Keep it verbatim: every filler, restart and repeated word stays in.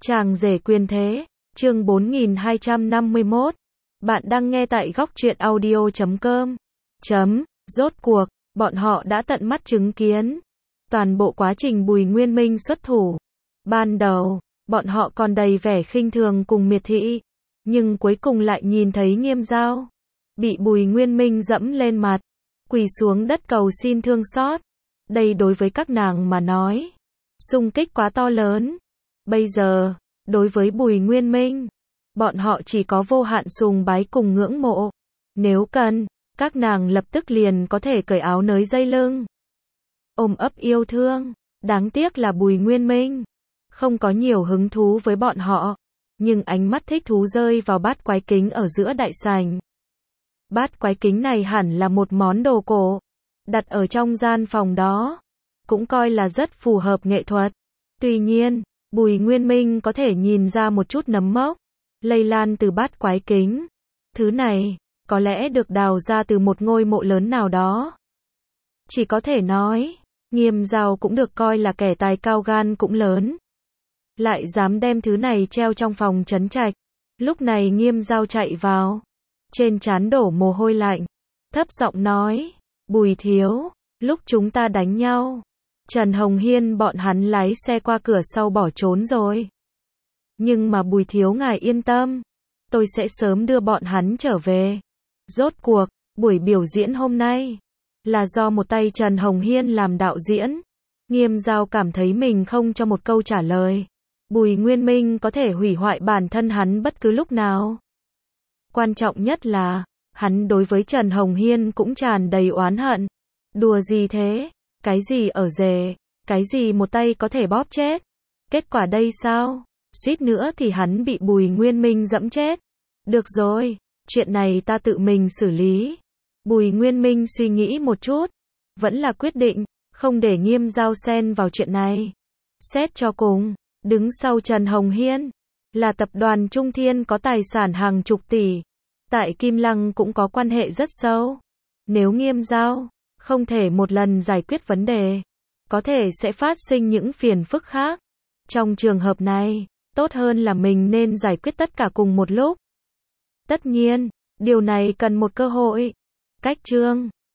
Chàng rể quyền thế, chương bốn nghìn hai trăm năm mươi mốt. Bạn đang nghe tại góc truyện audio chấm com. Chấm, rốt cuộc, bọn họ đã tận mắt chứng kiến toàn bộ quá trình Bùi Nguyên Minh xuất thủ. Ban đầu, bọn họ còn đầy vẻ khinh thường cùng miệt thị, nhưng cuối cùng lại nhìn thấy Nghiêm Dao bị Bùi Nguyên Minh dẫm lên mặt, quỳ xuống đất cầu xin thương xót. Đây đối với các nàng mà nói, xung kích quá to lớn. Bây giờ, đối với Bùi Nguyên Minh, bọn họ chỉ có vô hạn sùng bái cùng ngưỡng mộ. Nếu cần, các nàng lập tức liền có thể cởi áo nới dây lưng, ôm ấp yêu thương. Đáng tiếc là Bùi Nguyên Minh không có nhiều hứng thú với bọn họ, nhưng ánh mắt thích thú rơi vào bát quái kính ở giữa đại sảnh. Bát quái kính này hẳn là một món đồ cổ, đặt ở trong gian phòng đó, cũng coi là rất phù hợp nghệ thuật. Tuy nhiên, Bùi Nguyên Minh có thể nhìn ra một chút nấm mốc lây lan từ bát quái kính. Thứ này, có lẽ được đào ra từ một ngôi mộ lớn nào đó. Chỉ có thể nói, Nghiêm Dao cũng được coi là kẻ tài cao gan cũng lớn, lại dám đem thứ này treo trong phòng trấn trạch. Lúc này Nghiêm Dao chạy vào, trên trán đổ mồ hôi lạnh, thấp giọng nói, Bùi thiếu, lúc chúng ta đánh nhau, Trần Hồng Hiên bọn hắn lái xe qua cửa sau bỏ trốn rồi. Nhưng mà Bùi thiếu ngài yên tâm, tôi sẽ sớm đưa bọn hắn trở về. Rốt cuộc, buổi biểu diễn hôm nay là do một tay Trần Hồng Hiên làm đạo diễn. Nghiêm Dao cảm thấy mình không cho một câu trả lời, Bùi Nguyên Minh có thể hủy hoại bản thân hắn bất cứ lúc nào. Quan trọng nhất là, hắn đối với Trần Hồng Hiên cũng tràn đầy oán hận. Đùa gì thế? Cái gì ở rể? Cái gì một tay có thể bóp chết? Kết quả đây sao? Suýt nữa thì hắn bị Bùi Nguyên Minh dẫm chết. Được rồi, chuyện này ta tự mình xử lý. Bùi Nguyên Minh suy nghĩ một chút, vẫn là quyết định không để Nghiêm Dao xen vào chuyện này. Xét cho cùng, đứng sau Trần Hồng Hiên là tập đoàn Trung Thiên có tài sản hàng chục tỷ, tại Kim Lăng cũng có quan hệ rất sâu. Nếu Nghiêm Dao không thể một lần giải quyết vấn đề, có thể sẽ phát sinh những phiền phức khác. Trong trường hợp này, tốt hơn là mình nên giải quyết tất cả cùng một lúc. Tất nhiên, điều này cần một cơ hội. Cách chương